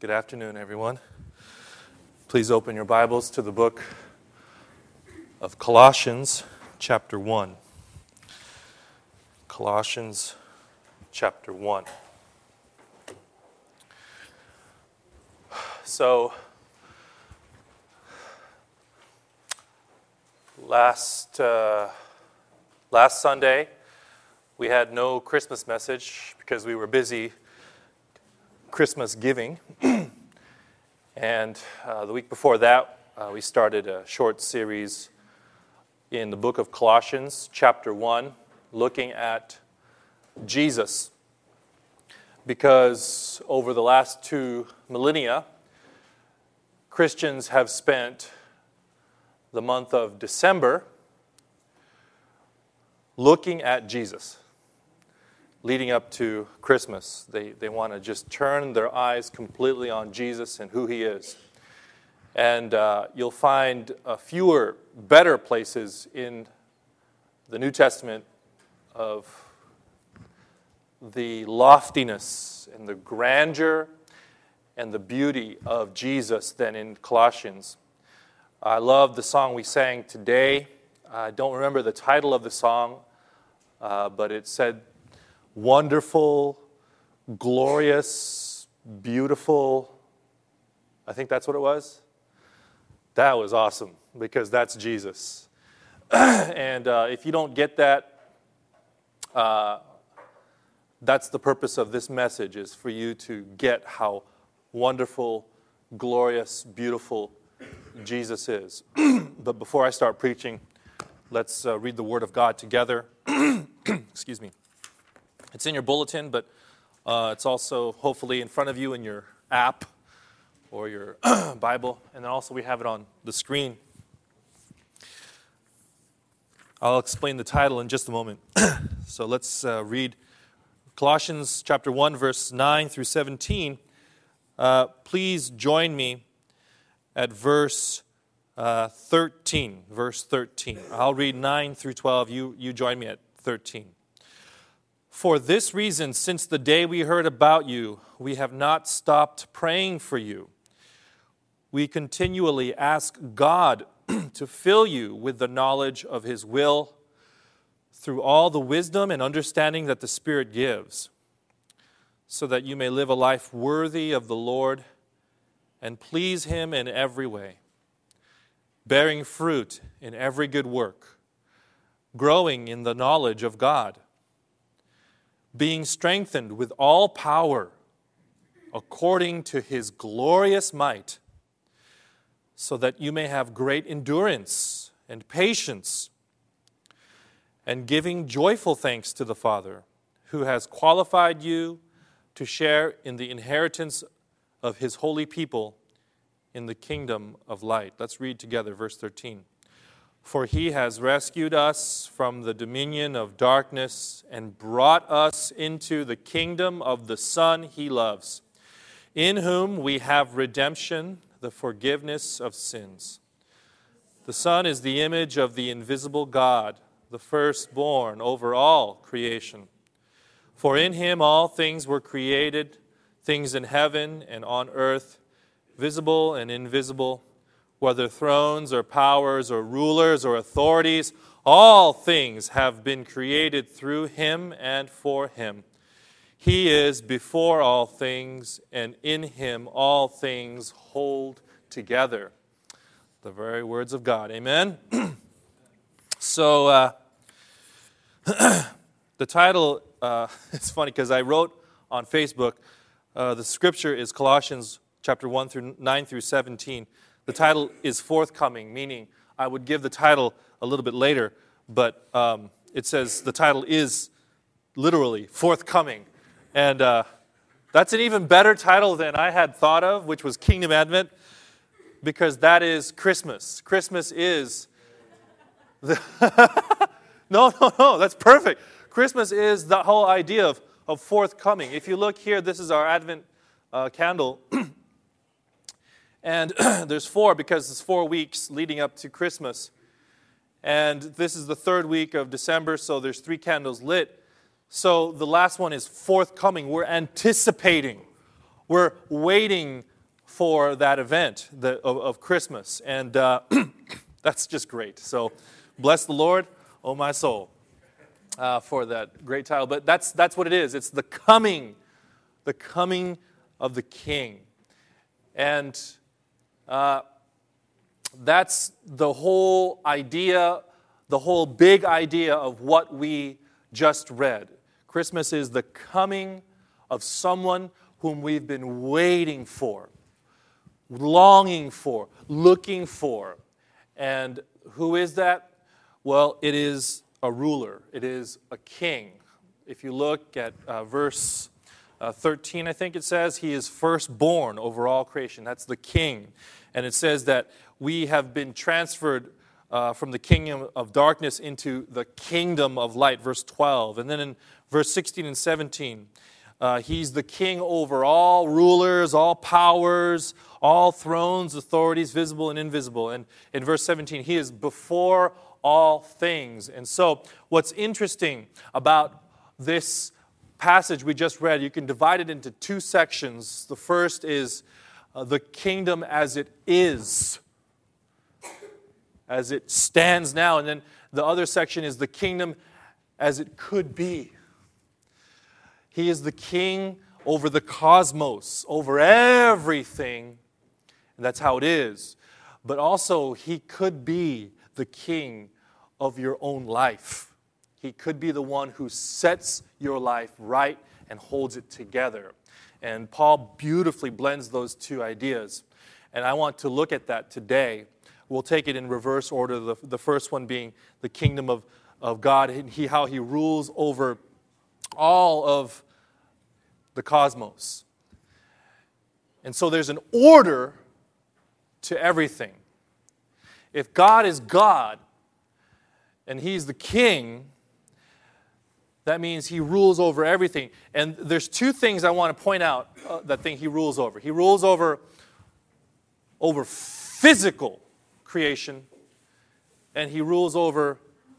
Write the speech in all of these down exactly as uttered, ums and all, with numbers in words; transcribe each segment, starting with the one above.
Good afternoon, everyone. Please open your Bibles to the book of Colossians, chapter one. Colossians, chapter one. So, last uh, last Sunday, we had no Christmas message because we were busy Christmas giving. And uh, the week before that, uh, we started a short series in the book of Colossians, chapter one, looking at Jesus. Because over the last two millennia, Christians have spent the month of December looking at Jesus. Leading up to Christmas, they, they want to just turn their eyes completely on Jesus and who He is. And uh, you'll find uh, fewer, better places in the New Testament of the loftiness and the grandeur and the beauty of Jesus than in Colossians. I love the song we sang today. I don't remember the title of the song, uh, but it said, wonderful, glorious, beautiful. I think that's what it was. That was awesome because that's Jesus. and uh, if you don't get that, uh, that's the purpose of this message, is for you to get how wonderful, glorious, beautiful Jesus is. But before I start preaching, let's uh, read the Word of God together. Excuse me. It's in your bulletin, but uh, it's also hopefully in front of you in your app or your Bible. And then also we have it on the screen. I'll explain the title in just a moment. So let's uh, read Colossians chapter one, verse nine through seventeen. Uh, please join me at verse uh, thirteen. Verse thirteen. I'll read nine through twelve. You, you join me at thirteen. For this reason, since the day we heard about you, we have not stopped praying for you. We continually ask God to fill you with the knowledge of His will through all the wisdom and understanding that the Spirit gives, so that you may live a life worthy of the Lord and please Him in every way, bearing fruit in every good work, growing in the knowledge of God, being strengthened with all power according to His glorious might, so that you may have great endurance and patience, and giving joyful thanks to the Father, who has qualified you to share in the inheritance of His holy people in the kingdom of light. Let's read together verse thirteen. For He has rescued us from the dominion of darkness and brought us into the kingdom of the Son He loves, in whom we have redemption, the forgiveness of sins. The Son is the image of the invisible God, the firstborn over all creation. For in Him all things were created, things in heaven and on earth, visible and invisible, whether thrones or powers or rulers or authorities, all things have been created through Him and for Him. He is before all things, and in Him all things hold together. The very words of God. Amen? so, uh, the title, uh, it's funny because I wrote on Facebook, uh, the scripture is Colossians chapter one through nine through seventeen. The title is forthcoming, meaning I would give the title a little bit later, but um, it says the title is literally forthcoming. And uh, that's an even better title than I had thought of, which was Kingdom Advent, because that is Christmas. Christmas is... The no, no, no, that's perfect. Christmas is the whole idea of, of forthcoming. If you look here, this is our Advent uh, candle. And there's four because it's four weeks leading up to Christmas. And this is the third week of December, so there's three candles lit. So the last one is forthcoming. We're anticipating. We're waiting for that event the, of, of Christmas. And uh, that's just great. So bless the Lord, oh my soul, uh, for that great title. But that's that's what it is. It's the coming, the coming of the King. And uh, that's the whole idea, the whole big idea of what we just read. Christmas is the coming of someone whom we've been waiting for, longing for, looking for. And who is that? Well, it is a ruler. It is a king. If you look at uh, verse uh, thirteen, I think it says, he is firstborn over all creation. That's the king. And it says that we have been transferred uh, from the kingdom of darkness into the kingdom of light, verse twelve. And then in verse sixteen and seventeen, uh, he's the king over all rulers, all powers, all thrones, authorities, visible and invisible. And in verse seventeen, he is before all things. And so what's interesting about this passage we just read, you can divide it into two sections. The first is uh, the kingdom as it is, as it stands now. And then the other section is the kingdom as it could be. He is the king over the cosmos, over everything. And that's how it is. But also, he could be the king of your own life. He could be the one who sets your life right and holds it together. And Paul beautifully blends those two ideas. And I want to look at that today. We'll take it in reverse order, the, the first one being the kingdom of, of God, and he, how he rules over all of the cosmos. And so there's an order to everything. If God is God and he's the king, that means he rules over everything. And there's two things I want to point out uh, that thing he rules over. He rules over, over physical creation, and he rules over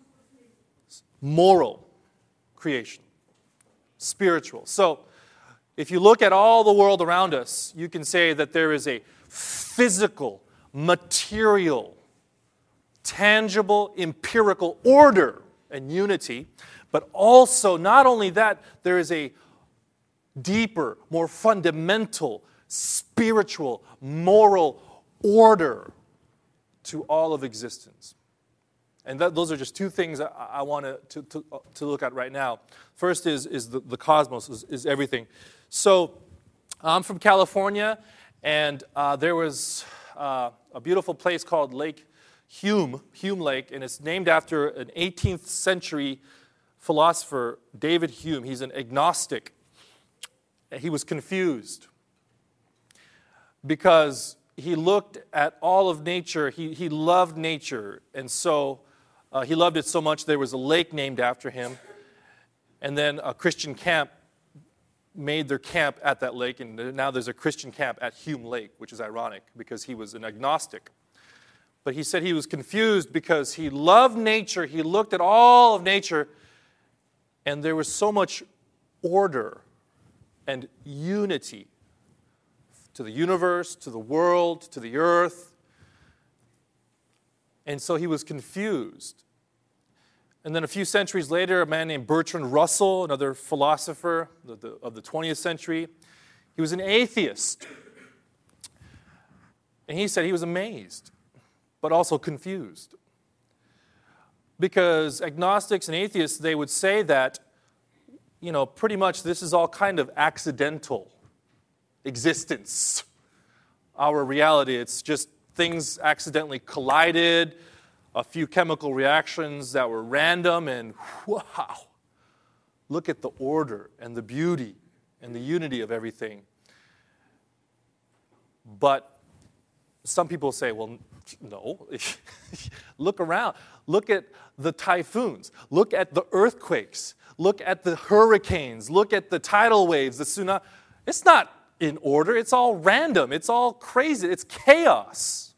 moral creation, spiritual. So if you look at all the world around us, you can say that there is a physical, material, tangible, empirical order and unity. But also, not only that, there is a deeper, more fundamental, spiritual, moral order to all of existence. And that, those are just two things I, I want to, to, to look at right now. First is, is the, the cosmos, is, is everything. So, I'm from California, and uh, there was uh, a beautiful place called Lake Hume, Hume Lake, and it's named after an eighteenth century philosopher, David Hume. He's an agnostic. He was confused because he looked at all of nature. He, he loved nature, and so uh, he loved it so much there was a lake named after him. And then a Christian camp made their camp at that lake, and now there's a Christian camp at Hume Lake, which is ironic because he was an agnostic. But he said he was confused because he loved nature. He looked at all of nature, and there was so much order and unity to the universe, to the world, to the earth. And so he was confused. And then a few centuries later, a man named Bertrand Russell, another philosopher of the, of the twentieth century, he was an atheist. And he said he was amazed, but also confused. Because agnostics and atheists, they would say that, you know, pretty much this is all kind of accidental existence. Our reality, it's just things accidentally collided, a few chemical reactions that were random, and wow, look at the order and the beauty and the unity of everything. But some people say, well, no, look around. Look at the typhoons. Look at the earthquakes. Look at the hurricanes. Look at the tidal waves, the tsunami. It's not in order. It's all random. It's all crazy. It's chaos.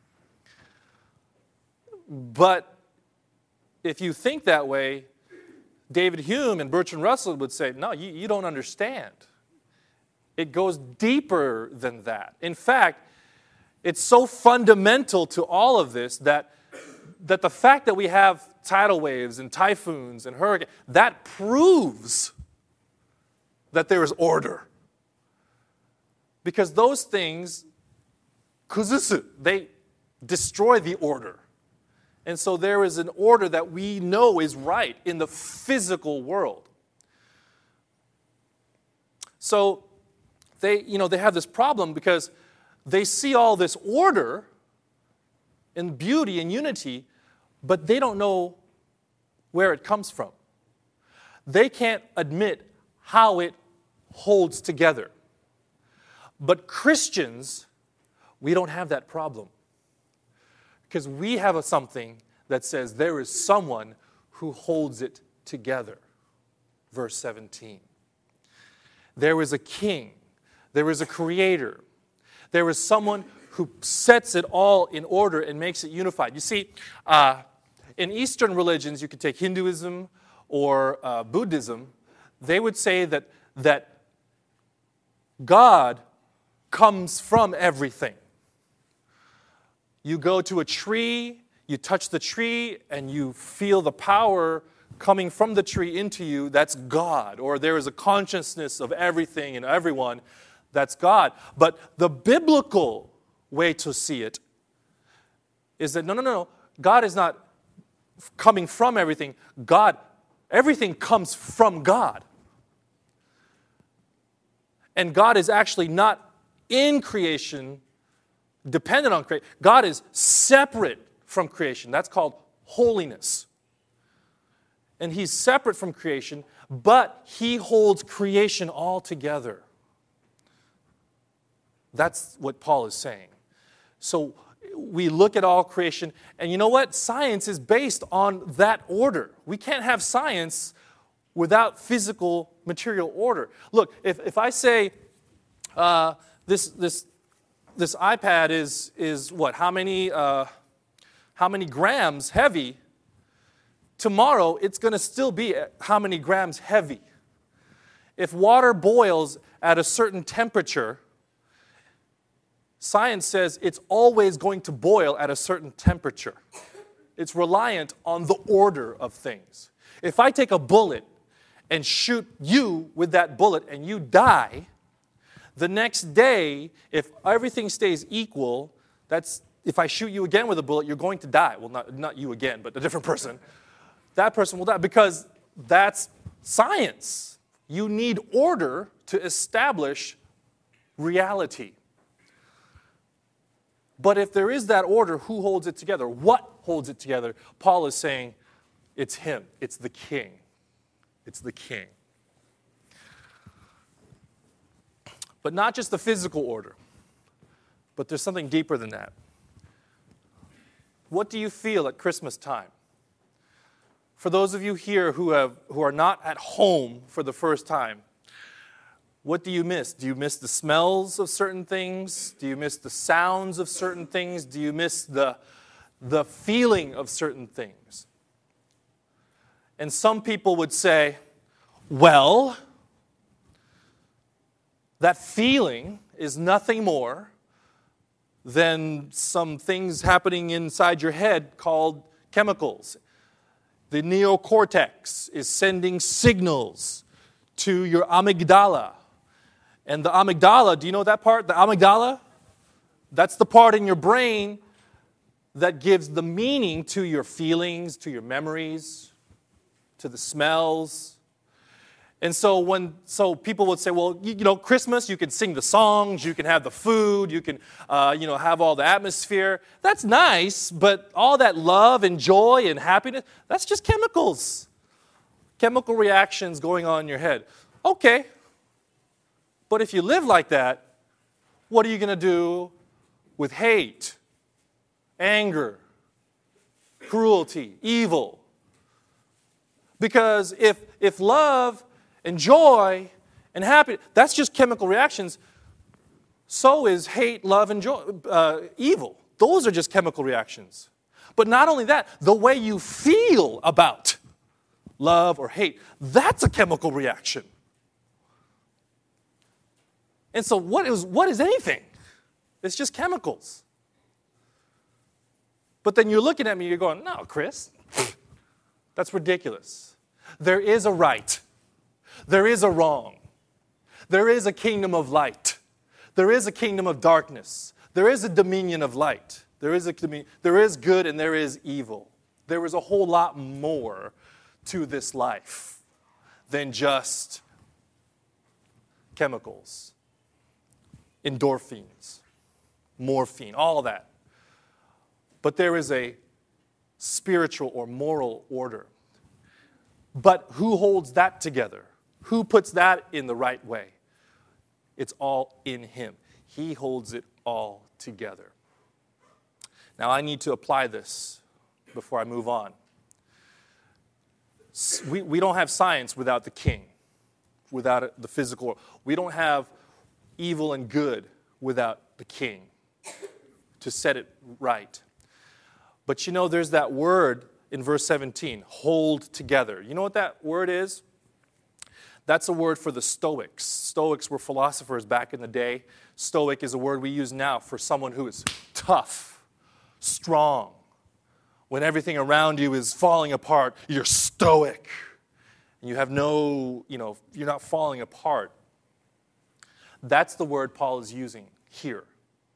But if you think that way, David Hume and Bertrand Russell would say, no, you, you don't understand. It goes deeper than that. In fact, it's so fundamental to all of this that, that the fact that we have tidal waves and typhoons and hurricanes, that proves that there is order. Because those things, kuzusu, they destroy the order. And so there is an order that we know is right in the physical world. So they, you know, they have this problem because they see all this order and beauty and unity, but they don't know where it comes from. They can't admit how it holds together. But Christians, we don't have that problem. Because we have a something that says there is someone who holds it together. Verse seventeen. There is a king. There is a creator. There is someone who sets it all in order and makes it unified. You see, uh, in Eastern religions, you could take Hinduism or uh, Buddhism, they would say that, that God comes from everything. You go to a tree, you touch the tree, and you feel the power coming from the tree into you. That's God. Or there is a consciousness of everything and everyone. That's God. But the biblical way to see it is that no, no, no. God is not coming from everything. God, everything comes from God. And God is actually not in creation, dependent on creation. God is separate from creation. That's called holiness. And He's separate from creation, but He holds creation all together. That's what Paul is saying. So we look at all creation, and you know what? Science is based on that order. We can't have science without physical, material order. Look, if, if I say uh, this this this iPad is is what? How many uh, how many grams heavy? Tomorrow it's going to still be how many grams heavy. If water boils at a certain temperature, science says it's always going to boil at a certain temperature. It's reliant on the order of things. If I take a bullet and shoot you with that bullet and you die, the next day, if everything stays equal, that's if I shoot you again with a bullet, you're going to die. Well, not, not you again, but a different person. That person will die because that's science. You need order to establish reality. But if there is that order, who holds it together? What holds it together? Paul is saying it's Him. It's the King. It's the King. But not just the physical order, but there's something deeper than that. What do you feel at Christmas time? For those of you here who have who are not at home for the first time, what do you miss? Do you miss the smells of certain things? Do you miss the sounds of certain things? Do you miss the, the feeling of certain things? And some people would say, well, that feeling is nothing more than some things happening inside your head called chemicals. The neocortex is sending signals to your amygdala. And the amygdala, do you know that part? The amygdala? That's the part in your brain that gives the meaning to your feelings, to your memories, to the smells. And so when so people would say, well, you, you know, Christmas, you can sing the songs, you can have the food, you can, uh, you know, have all the atmosphere. That's nice, but all that love and joy and happiness, that's just chemicals. Chemical reactions going on in your head. Okay. But if you live like that, what are you going to do with hate, anger, cruelty, evil? Because if if love and joy and happiness, that's just chemical reactions, so is hate, love, and joy, uh, evil. Those are just chemical reactions. But not only that, the way you feel about love or hate, that's a chemical reaction. And so what is, what is anything? It's just chemicals. But then you're looking at me, you're going, no, Chris, that's ridiculous. There is a right. There is a wrong. There is a kingdom of light. There is a kingdom of darkness. There is a dominion of light. There is, a, there is good and there is evil. There is a whole lot more to this life than just chemicals, endorphins, morphine, all that. But there is a spiritual or moral order. But who holds that together? Who puts that in the right way? It's all in Him. He holds it all together. Now, I need to apply this before I move on. We, we don't have science without the king, without the physical. We don't have evil and good without the king to set it right. But you know, there's that word in verse seventeen, hold together. You know what that word is? That's a word for the Stoics. Stoics were philosophers back in the day. Stoic is a word we use now for someone who is tough, strong. When everything around you is falling apart, you're stoic. And you have no, you know, you're not falling apart. That's the word Paul is using here.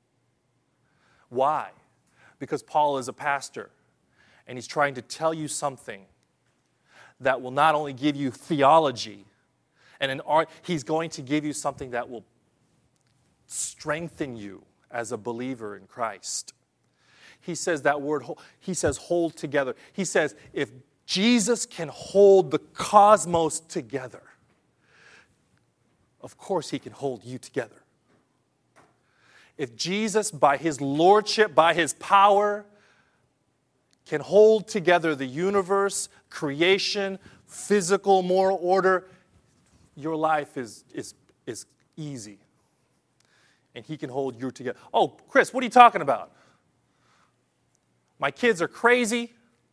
Why? Because Paul is a pastor, and he's trying to tell you something that will not only give you theology, and an art, he's going to give you something that will strengthen you as a believer in Christ. He says that word, he says hold together. He says if Jesus can hold the cosmos together, of course He can hold you together. If Jesus, by His lordship, by His power, can hold together the universe, creation, physical, moral order, your life is, is, is easy. And He can hold you together. Oh, Chris, what are you talking about? My kids are crazy.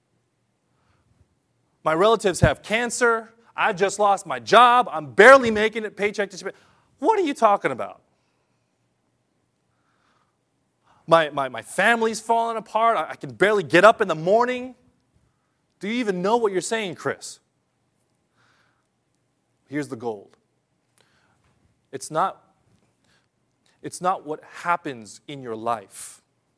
My relatives have cancer. I just lost my job. I'm barely making it paycheck to paycheck. What are you talking about? My, my, my family's falling apart. I, I can barely get up in the morning. Do you even know what you're saying, Chris? Here's the gold. It's not, it's not what happens in your life,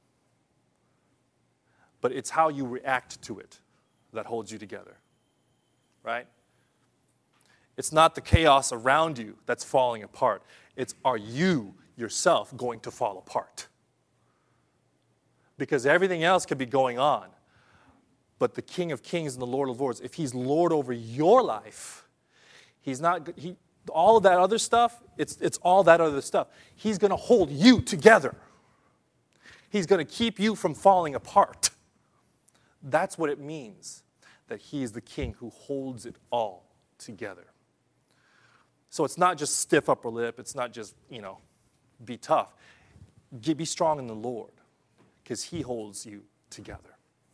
but it's how you react to it that holds you together, right? It's not the chaos around you that's falling apart. It's are you yourself going to fall apart? Because everything else could be going on, but the King of Kings and the Lord of Lords, if He's Lord over your life, He's not, he, all of that other stuff, it's, it's all that other stuff. He's going to hold you together. He's going to keep you from falling apart. That's what it means that He is the King who holds it all together. So it's not just stiff upper lip. It's not just, you know, be tough. Be strong in the Lord because He holds you together.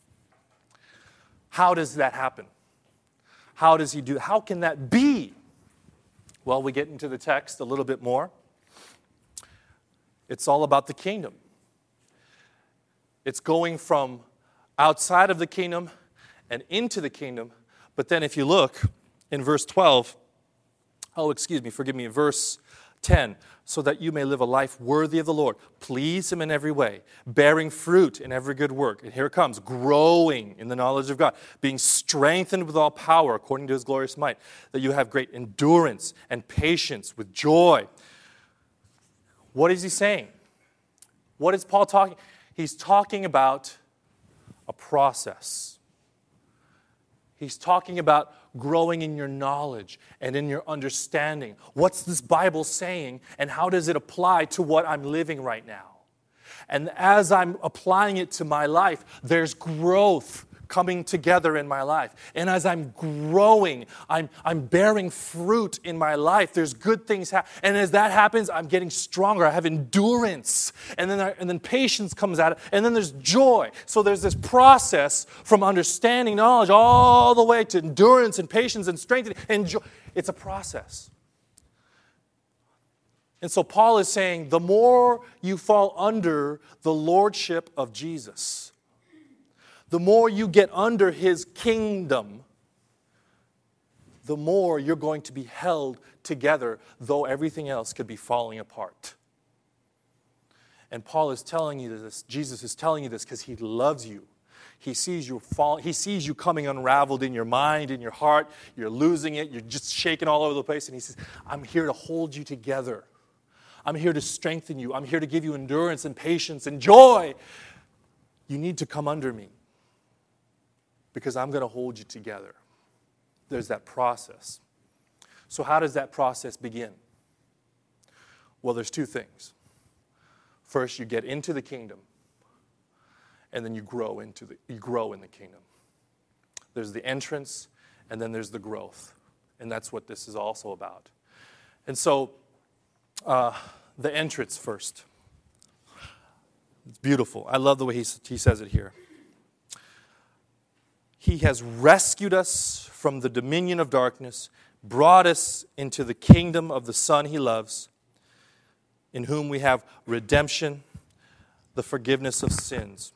How does that happen? How does He do? How can that be? Well, we get into the text a little bit more. It's all about the kingdom. It's going from outside of the kingdom and into the kingdom. But then if you look in verse twelve, oh, excuse me, forgive me, verse ten, so that you may live a life worthy of the Lord. Please Him in every way, bearing fruit in every good work. And here it comes, growing in the knowledge of God, being strengthened with all power according to His glorious might, that you have great endurance and patience with joy. What is he saying? What is Paul talking? He's talking about a process. He's talking about growing in your knowledge and in your understanding. What's this Bible saying and how does it apply to what I'm living right now? And as I'm applying it to my life, there's growth coming together in my life. And as I'm growing, I'm, I'm bearing fruit in my life. There's good things happening. And as that happens, I'm getting stronger. I have endurance. And then, I, and then patience comes out. And then there's joy. So there's this process from understanding knowledge all the way to endurance and patience and strength and joy. It's a process. And so Paul is saying, the more you fall under the lordship of Jesus, the more you get under his kingdom, the more you're going to be held together, though everything else could be falling apart. And Paul is telling you this, Jesus is telling you this because he loves you. He sees you fall, he sees you coming unraveled in your mind, in your heart. You're losing it. You're just shaking all over the place. And he says, I'm here to hold you together. I'm here to strengthen you. I'm here to give you endurance and patience and joy. You need to come under me because I'm going to hold you together. There's that process. So how does that process begin? Well, there's two things. First, you get into the kingdom, and then you grow into the you grow in the kingdom. There's the entrance, and then there's the growth, and that's what this is also about. And so, uh, the entrance first. It's beautiful. I love the way he he says it here. He has rescued us from the dominion of darkness, brought us into the kingdom of the Son he loves, in whom we have redemption, the forgiveness of sins.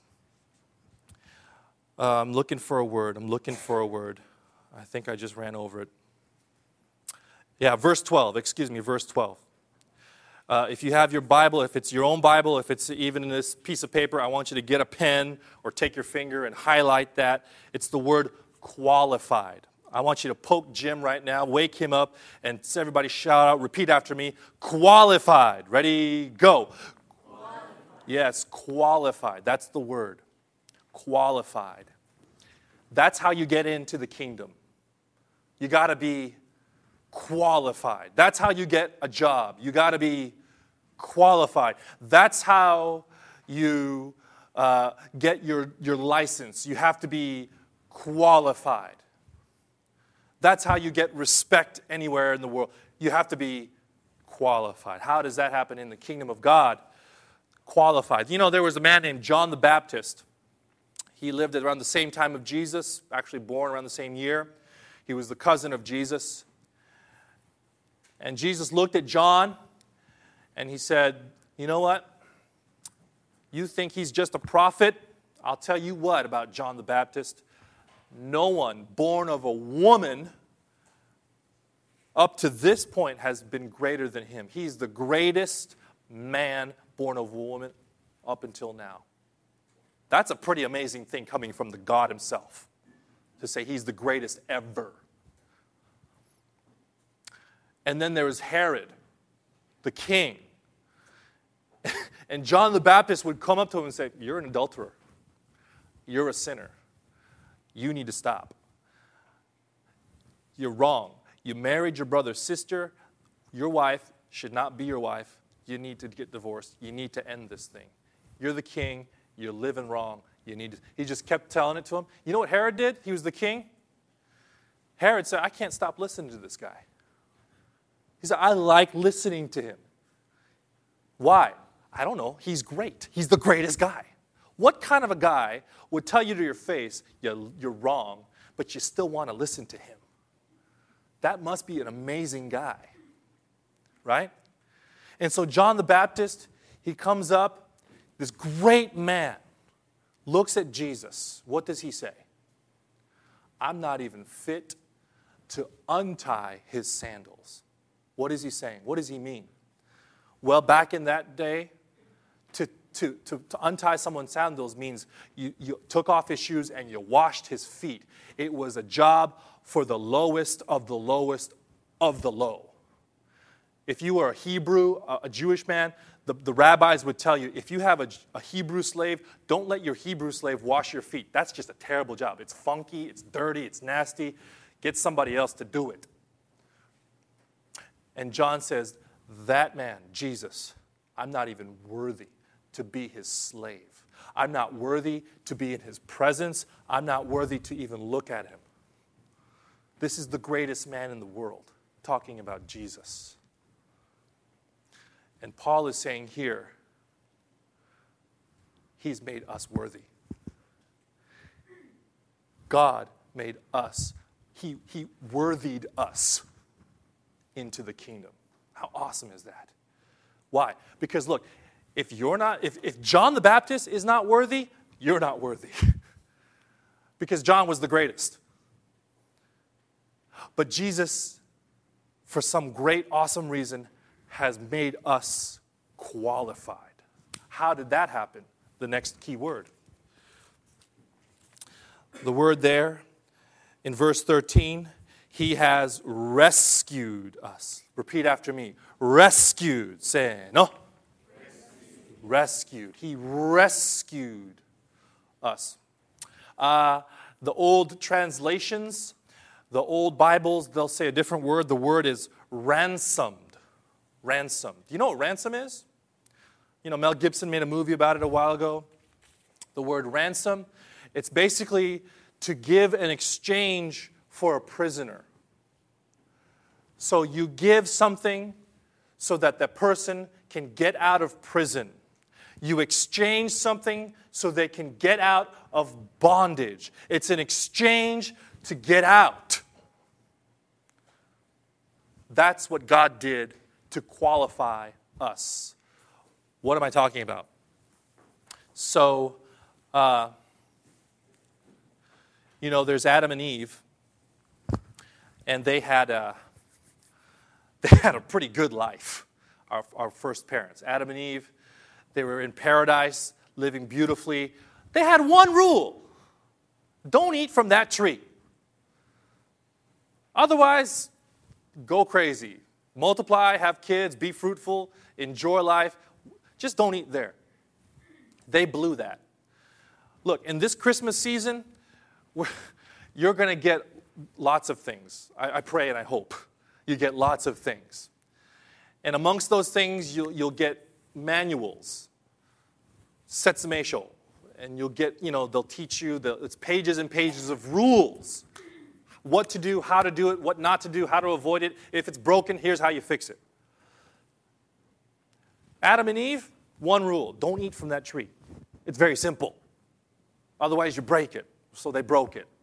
Uh, I'm looking for a word. I'm looking for a word. I think I just ran over it. Yeah, verse twelve. Excuse me, verse twelve. Uh, if you have your Bible, if it's your own Bible, if it's even in this piece of paper, I want you to get a pen or take your finger and highlight that. It's the word qualified. I want you to poke Jim right now, wake him up, and everybody shout out, repeat after me, qualified. Ready, go. Qualified. Yes, qualified. That's the word. Qualified. That's how you get into the kingdom. You got to be qualified. That's how you get a job. You got to be qualified. That's how you uh, get your, your license. You have to be qualified. That's how you get respect anywhere in the world. You have to be qualified. How does that happen in the kingdom of God? Qualified. You know, there was a man named John the Baptist. He lived at around the same time of Jesus, actually born around the same year. He was the cousin of Jesus. And Jesus looked at John and he said, you know what? You think he's just a prophet? I'll tell you what about John the Baptist. No one born of a woman up to this point has been greater than him. He's the greatest man born of a woman up until now. That's a pretty amazing thing coming from the God himself, to say he's the greatest ever. And then there was Herod, the king. And John the Baptist would come up to him and say, you're an adulterer. You're a sinner. You need to stop. You're wrong. You married your brother's sister. Your wife should not be your wife. You need to get divorced. You need to end this thing. You're the king. You're living wrong. You need to. He just kept telling it to him. You know what Herod did? He was the king. Herod said, I can't stop listening to this guy. He said, I like listening to him. Why? I don't know. He's great. He's the greatest guy. What kind of a guy would tell you to your face, you're, you're wrong, but you still want to listen to him? That must be an amazing guy, right? And so John the Baptist, he comes up, this great man, looks at Jesus. What does he say? I'm not even fit to untie his sandals. What is he saying? What does he mean? Well, back in that day, to, to, to, to untie someone's sandals means you, you took off his shoes and you washed his feet. It was a job for the lowest of the lowest of the low. If you were a Hebrew, a, a Jewish man, the, the rabbis would tell you, if you have a, a Hebrew slave, don't let your Hebrew slave wash your feet. That's just a terrible job. It's funky, it's dirty, it's nasty. Get somebody else to do it. And John says, that man, Jesus, I'm not even worthy to be his slave. I'm not worthy to be in his presence. I'm not worthy to even look at him. This is the greatest man in the world, talking about Jesus. And Paul is saying here, he's made us worthy. God made us. He, he worthied us into the kingdom. How awesome is that? Why? Because look, if you're not, if, if John the Baptist is not worthy, you're not worthy. Because John was the greatest. But Jesus, for some great, awesome reason, has made us qualified. How did that happen? The next key word. The word there in verse thirteen, he has rescued us. Repeat after me. Rescued. Say no. Rescued. Rescued. He rescued us. Uh, the old translations, the old Bibles, they'll say a different word. The word is ransomed. Ransomed. Do you know what ransom is? You know, Mel Gibson made a movie about it a while ago. The word ransom, it's basically to give an exchange for a prisoner. So you give something so that the person can get out of prison. You exchange something so they can get out of bondage. It's an exchange to get out. That's what God did to qualify us. What am I talking about? So, uh, you know, there's Adam and Eve, and they had a, they had a pretty good life, our, our first parents. Adam and Eve, they were in paradise, living beautifully. They had one rule. Don't eat from that tree. Otherwise, go crazy. Multiply, have kids, be fruitful, enjoy life. Just don't eat there. They blew that. Look, in this Christmas season, you're going to get lots of things. I, I pray and I hope you get lots of things. And amongst those things, you'll, you'll get manuals, setsumeisho, and you'll get, you know, they'll teach you, the, it's pages and pages of rules. What to do, how to do it, what not to do, how to avoid it. If it's broken, here's how you fix it. Adam and Eve, one rule. Don't eat from that tree. It's very simple. Otherwise, you break it. So they broke it.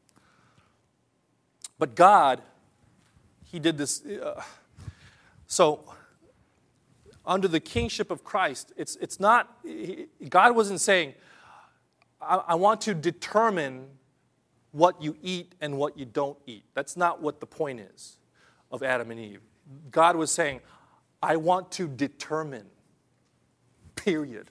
But God, He did this. Uh, so, under the kingship of Christ, it's, it's not, he, God wasn't saying, I, I want to determine what you eat and what you don't eat. That's not what the point is of Adam and Eve. God was saying, I want to determine, period.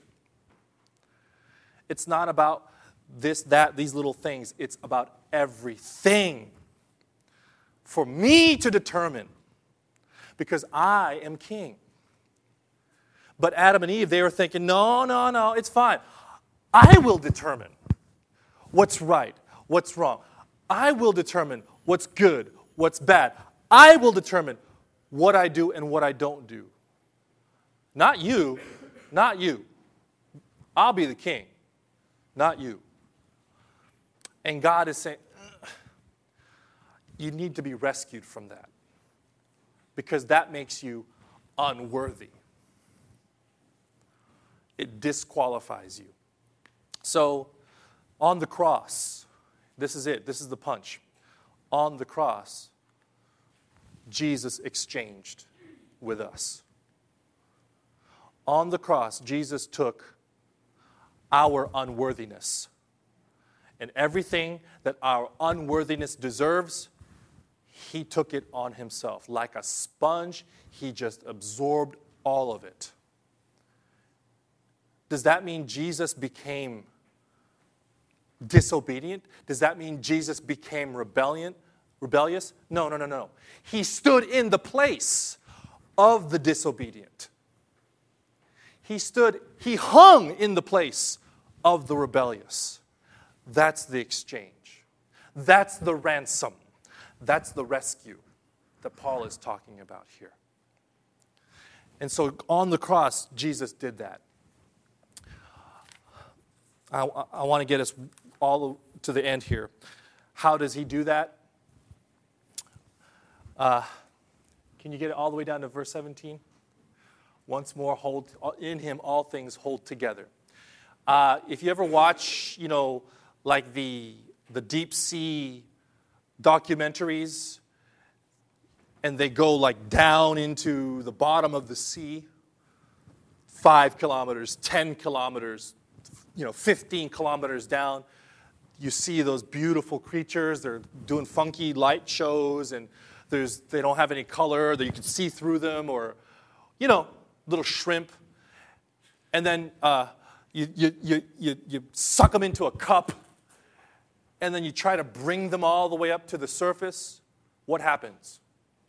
It's not about this, that, these little things. It's about everything for me to determine, because I am king. But Adam and Eve, they were thinking, no, no, no, it's fine. I will determine what's right, what's wrong. I will determine what's good, what's bad. I will determine what I do and what I don't do. Not you, not you. I'll be the king, not you. And God is saying, you need to be rescued from that, because that makes you unworthy. It disqualifies you. So, on the cross, this is it. This is the punch. On the cross, Jesus exchanged with us. On the cross, Jesus took our unworthiness. And everything that our unworthiness deserves, He took it on Himself. Like a sponge, He just absorbed all of it. Does that mean Jesus became disobedient? Does that mean Jesus became rebellion, rebellious? No, no, no, no. He stood in the place of the disobedient. He stood, He hung in the place of the rebellious. That's the exchange. That's the ransom. That's the rescue that Paul is talking about here. And so on the cross, Jesus did that. I, I want to get us all to the end here. How does He do that? Uh, can you get it all the way down to verse seventeen? Once more, hold in Him all things hold together. Uh, if you ever watch, you know, like the the deep sea documentaries, and they go like down into the bottom of the sea, five kilometers, ten kilometers, you know, fifteen kilometers down. You see those beautiful creatures. They're doing funky light shows, and there's they don't have any color that you can see through them, or, you know, little shrimp. And then uh, you, you, you, you, you suck them into a cup, and then you try to bring them all the way up to the surface. What happens?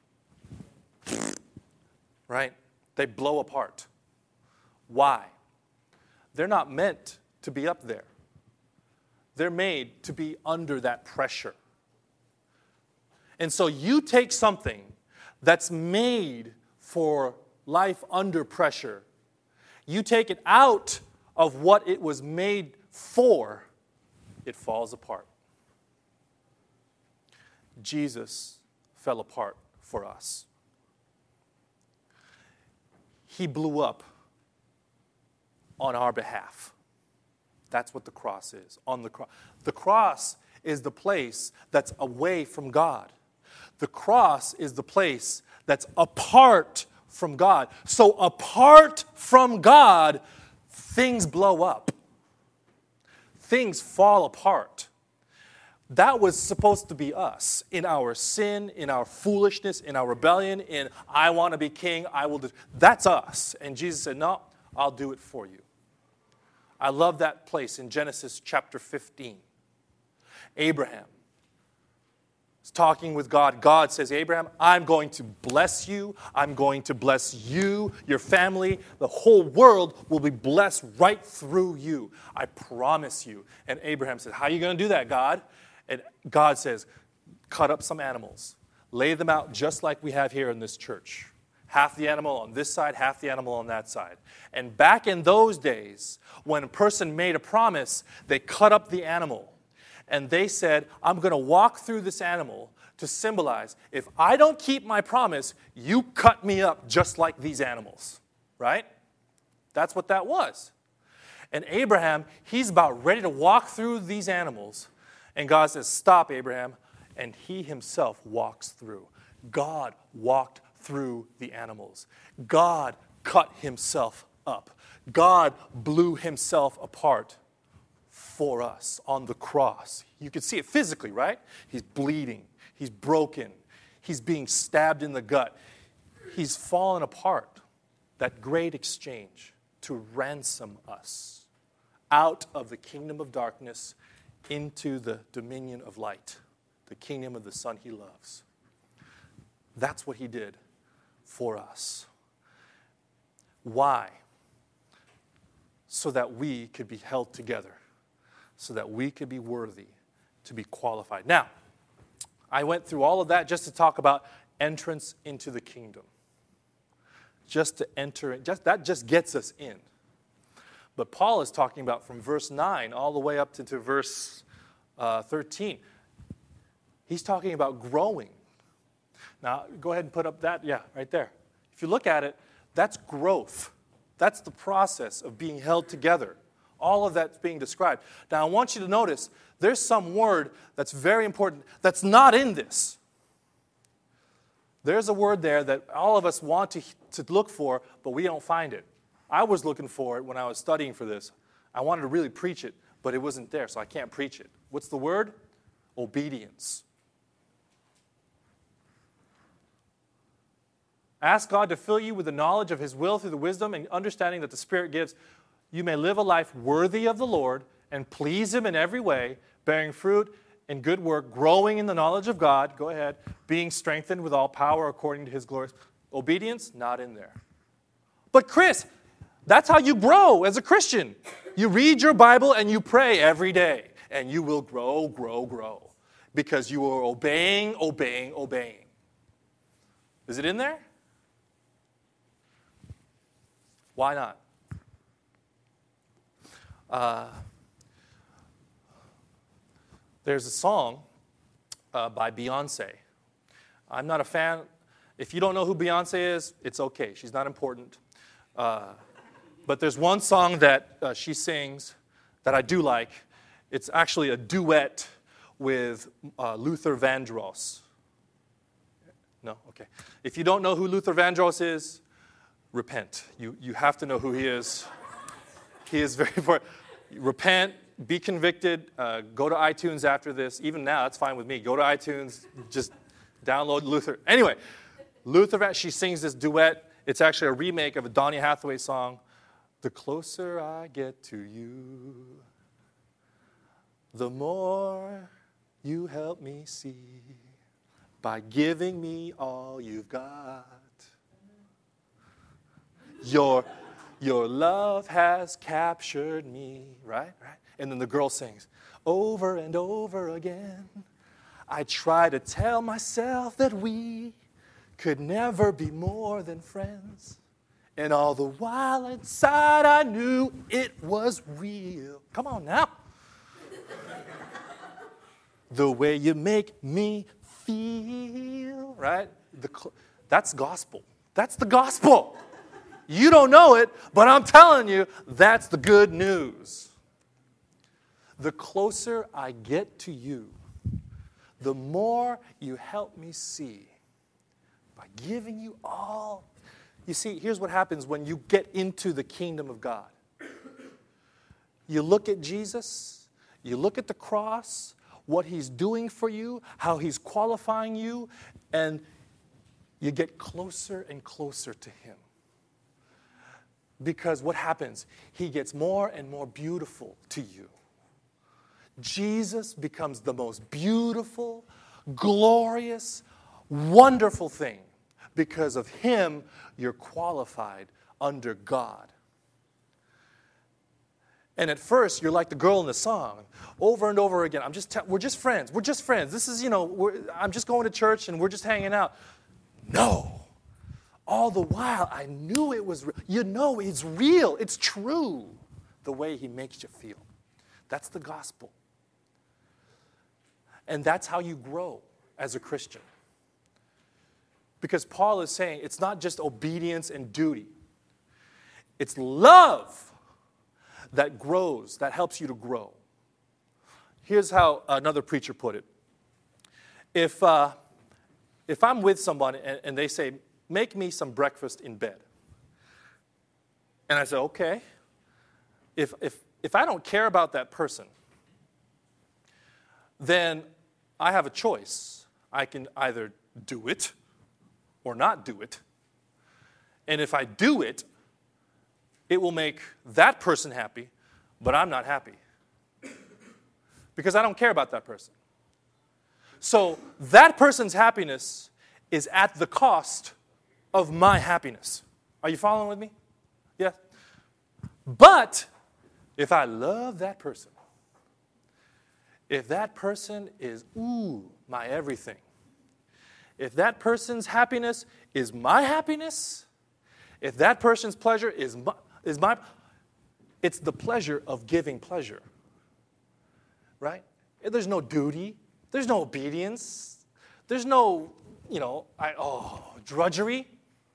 Right? They blow apart. Why? They're not meant to be up there. They're made to be under that pressure. And so you take something that's made for life under pressure, you take it out of what it was made for, it falls apart. Jesus fell apart for us. He blew up on our behalf. That's what the cross is. On the cross. The cross is the place that's away from God. The cross is the place that's apart from God. So apart from God, things blow up. Things fall apart. That was supposed to be us in our sin, in our foolishness, in our rebellion, in I want to be king, I will do. That's us. And Jesus said, no, I'll do it for you. I love that place in Genesis chapter fifteen. Abraham is talking with God. God says, Abraham, I'm going to bless you. I'm going to bless you, your family. The whole world will be blessed right through you. I promise you. And Abraham says, how are you going to do that, God? And God says, cut up some animals. Lay them out just like we have here in this church. Half the animal on this side, half the animal on that side. And back in those days, when a person made a promise, they cut up the animal. And they said, I'm going to walk through this animal to symbolize, if I don't keep my promise, you cut me up just like these animals. Right? That's what that was. And Abraham, he's about ready to walk through these animals. And God says, stop, Abraham. And he himself walks through. God walked through the animals. God cut himself up. God blew himself apart for us on the cross. You can see it physically, right? He's bleeding. He's broken. He's being stabbed in the gut. He's fallen apart. That great exchange to ransom us out of the kingdom of darkness into the dominion of light, the kingdom of the Son he loves. That's what he did for us. Why? So that we could be held together, so that we could be worthy to be qualified. Now, I went through all of that just to talk about entrance into the kingdom. Just to enter in, just, that just gets us in. But Paul is talking about from verse nine all the way up to, to verse uh, thirteen. He's talking about growing. Now, go ahead and put up that, yeah, right there. If you look at it, that's growth. That's the process of being held together. All of that's being described. Now, I want you to notice there's some word that's very important that's not in this. There's a word there that all of us want to, to look for, but we don't find it. I was looking for it when I was studying for this. I wanted to really preach it, but it wasn't there, so I can't preach it. What's the word? Obedience. Ask God to fill you with the knowledge of his will through the wisdom and understanding that the Spirit gives. You may live a life worthy of the Lord and please him in every way, bearing fruit in good work, growing in the knowledge of God. Go ahead. Being strengthened with all power according to his glory. Obedience, not in there. But Chris, that's how you grow as a Christian. You read your Bible and you pray every day. And you will grow, grow, grow. Because you are obeying, obeying, obeying. Is it in there? Why not? Uh, there's a song uh, by Beyonce. I'm not a fan. If you don't know who Beyonce is, it's okay. She's not important. Uh, but there's one song that uh, she sings that I do like. It's actually a duet with uh, Luther Vandross. No? Okay. If you don't know who Luther Vandross is, repent. You, you have to know who he is. He is very important. Repent, be convicted, uh, go to iTunes after this. Even now, that's fine with me. Go to iTunes, just download Luther. Anyway, Luther, she sings this duet. It's actually a remake of a Donny Hathaway song. The closer I get to you, the more you help me see by giving me all you've got. Your, your love has captured me, right? Right? And then the girl sings, over and over again, I try to tell myself that we could never be more than friends. And all the while inside I knew it was real. Come on now. The way you make me feel, right? The, that's gospel. That's the gospel. You don't know it, but I'm telling you, that's the good news. The closer I get to you, the more you help me see by giving you all. You see, here's what happens when you get into the kingdom of God. You look at Jesus, you look at the cross, what he's doing for you, how he's qualifying you, and you get closer and closer to him. Because what happens? He gets more and more beautiful to you. Jesus becomes the most beautiful, glorious, wonderful thing. Because of him, you're qualified under God. And at first, you're like the girl in the song, over and over again. I'm just, te- we're just friends. We're just friends. This is, you know, we're, I'm just going to church and we're just hanging out. No. All the while, I knew it was real. You know, it's real. It's true. The way he makes you feel. That's the gospel. And that's how you grow as a Christian. Because Paul is saying it's not just obedience and duty. It's love that grows, that helps you to grow. Here's how another preacher put it. If, uh, if I'm with somebody and, and they say, make me some breakfast in bed. And I say, okay. If, if, if I don't care about that person, then I have a choice. I can either do it or not do it. And if I do it, it will make that person happy, but I'm not happy. Because I don't care about that person. So that person's happiness is at the cost of my happiness. Are you following with me? Yes. But if I love that person, if that person is, ooh, my everything, if that person's happiness is my happiness, if that person's pleasure is my, is my, it's the pleasure of giving pleasure, right? There's no duty. There's no obedience. There's no, you know, I, oh, drudgery.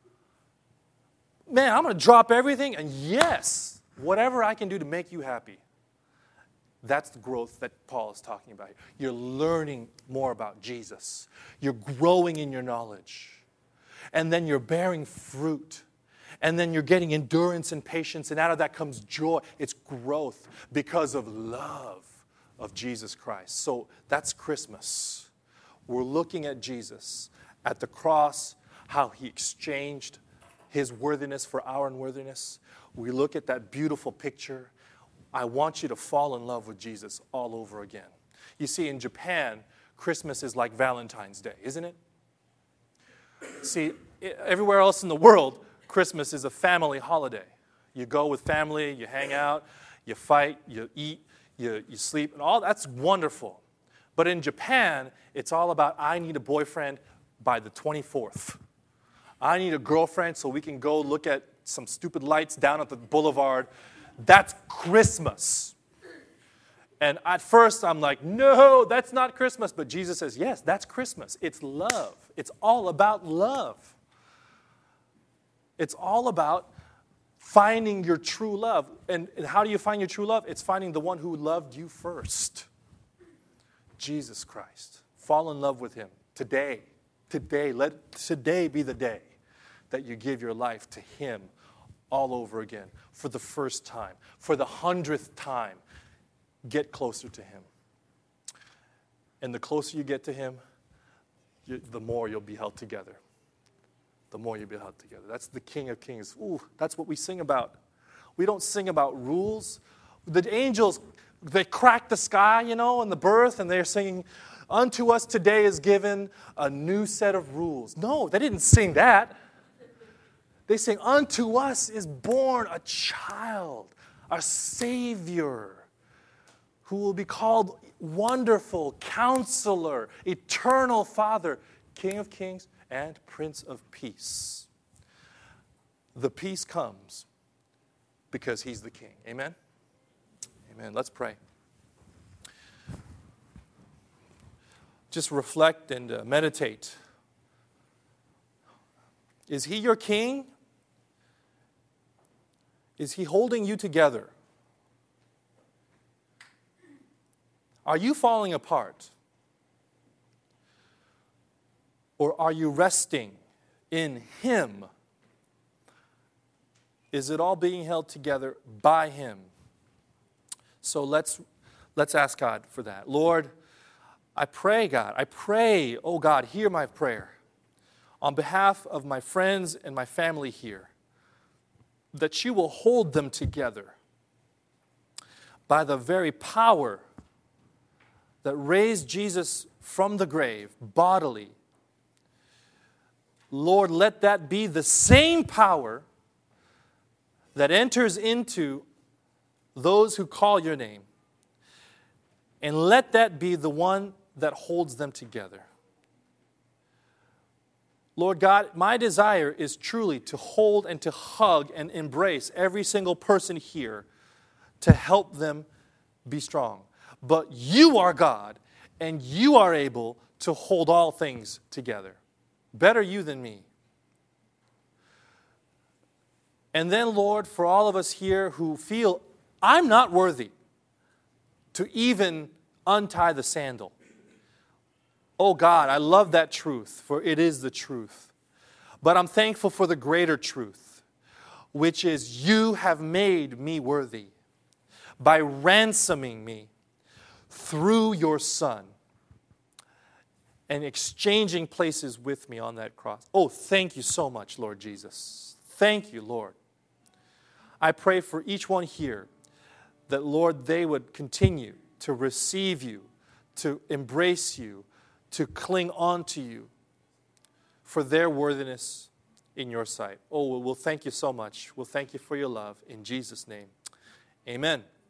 Man, I'm going to drop everything, and yes, whatever I can do to make you happy. That's the growth that Paul is talking about here. You're learning more about Jesus. You're growing in your knowledge. And then you're bearing fruit. And then you're getting endurance and patience, and out of that comes joy. It's growth because of love of Jesus Christ. So that's Christmas. We're looking at Jesus at the cross, how he exchanged his worthiness for our unworthiness. We look at that beautiful picture. I want you to fall in love with Jesus all over again. You see, in Japan, Christmas is like Valentine's Day, isn't it? See, everywhere else in the world, Christmas is a family holiday. You go with family, you hang out, you fight, you eat, you, you sleep, and all that's wonderful. But in Japan, it's all about, I need a boyfriend by the twenty-fourth. I need a girlfriend so we can go look at some stupid lights down at the boulevard. That's Christmas. And at first, I'm like, no, that's not Christmas. But Jesus says, yes, that's Christmas. It's love. It's all about love. It's all about finding your true love. And, and how do you find your true love? It's finding the one who loved you first. Jesus Christ. Fall in love with him today. Today. Let today be the day that you give your life to Him all over again for the first time, for the hundredth time. Get closer to Him. And the closer you get to Him, you, the more you'll be held together. The more you'll be held together. That's the King of Kings. Ooh, that's what we sing about. We don't sing about rules. The angels, they crack the sky, you know, in the birth, and they're singing, unto us today is given a new set of rules. No, they didn't sing that. They sing, unto us is born a child, a Savior, who will be called Wonderful, Counselor, Eternal Father, King of Kings, and Prince of Peace. The peace comes because He's the King. Amen? Amen. Let's pray. Just reflect and uh, meditate. Is He your King? Is He holding you together? Are you falling apart? Or are you resting in Him? Is it all being held together by Him? So let's, let's ask God for that. Lord, I pray, God, I pray, oh God, hear my prayer on behalf of my friends and my family here, that You will hold them together by the very power that raised Jesus from the grave bodily. Lord, let that be the same power that enters into those who call Your name. And let that be the one that holds them together. Lord God, my desire is truly to hold and to hug and embrace every single person here to help them be strong. But You are God, and You are able to hold all things together. Better You than me. And then, Lord, for all of us here who feel, I'm not worthy to even untie the sandal. Oh God, I love that truth, for it is the truth. But I'm thankful for the greater truth, which is You have made me worthy by ransoming me through Your Son and exchanging places with me on that cross. Oh, thank You so much, Lord Jesus. Thank You, Lord. I pray for each one here that, Lord, they would continue to receive You, to embrace You, to cling on to You for their worthiness in Your sight. Oh, we'll thank You so much. We'll thank You for Your love. In Jesus' name, amen.